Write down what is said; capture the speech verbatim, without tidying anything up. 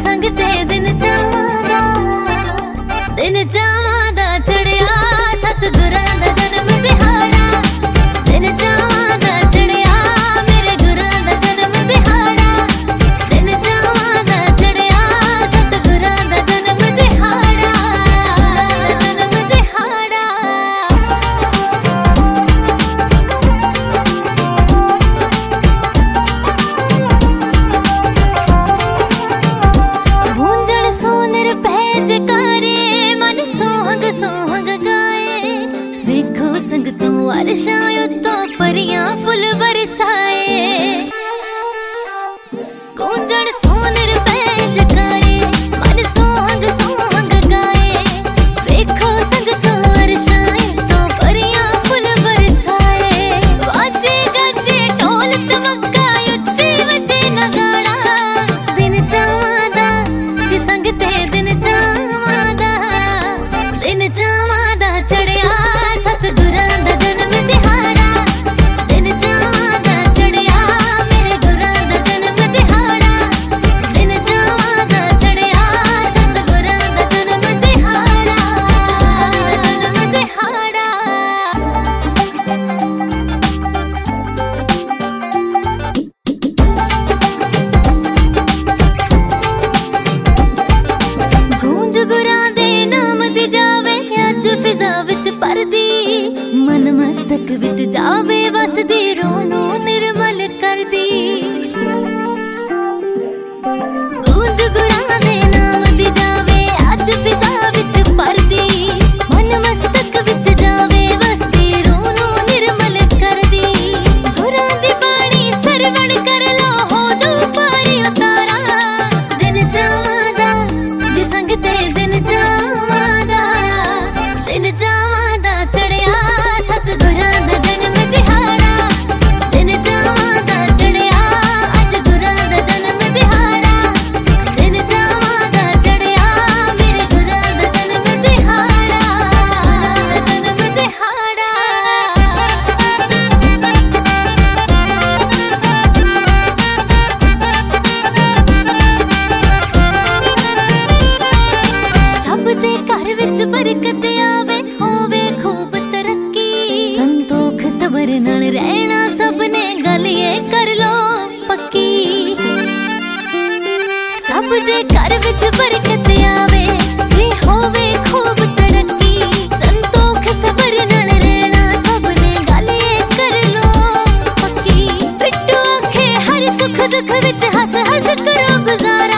संगते दिन जावांगा, दिन जावांदा चढ़िया सतगुरां दा जन्म दिहाड़ा, दिन जावांदा चढ़िया मेरे गुरां दा जन्म दिहाड़ा, दिन जावांदा चढ़िया सतगुरां दा जन्म दिहाड़ा, जन्म दिहाड़ा। गूंजण सोनर पै जकारे मन सोहंग सोहंग गाए, वेखो संगतों अरशां उत्तों परियां फुल बरसाए। गूंजण सोनर पै जकारे मन सोहंग सोहंग गाए, वेखो संगतों अरशां उत्तों परियां फुल बरसाए। वाजे गाजे ढोल धमाका उच्चे वजे नगाड़ा, दिन जावांदा जे संगते दिन जावांदा, दिन जावांदा चढ़िया सतगुरां दा जन्म दिहाड़ा, दिन जावांदा चढ़िया मेरे गुरां दा जन्म दिहाड़ा, दिन जावांदा चढ़िया सतगुरां दा जन्म दिहाड़ा, जन्म दिहाड़ा। गूंज गुरां दे नाम दी जावे अज फिजा विच परदी, मन मस्तक विच जावे वसदी रोनू निर्मल करदी। गूंज गुरां दे नाम दी जावे अज फिजा विच परदी, मन मस्तक विच जावे वसदी रोनू निर्मल करदी। गुरां दी बाणी सरवण कर लो हो जो पारी उतारा, दिन जावांदा जे संगते दिन जावांदा, दिन जावांदा चढ़िया सतगुरां दा जन्म दिहाड़ा, दिन जावांदा चढ़िया अज गुरां दा जन्म दिहाड़ा, दिन जावांदा चढ़िया मेरे गुरां दा जन्म दिहाड़ा, जन्म दिहाड़ा। सब दे घर विच बरकत आवे होवे खूब तरक्की, संतोख सबर नाल रहना सबने गल ये कर लो पक्की। सब दे घर विच बरकत आवे ते होवे खूब तरक्की, संतोख सबर नाल रहना सबने गल ये कर लो पक्की। बिट्टू आखे हर सुख दुख विच हस हस करो गुजारा,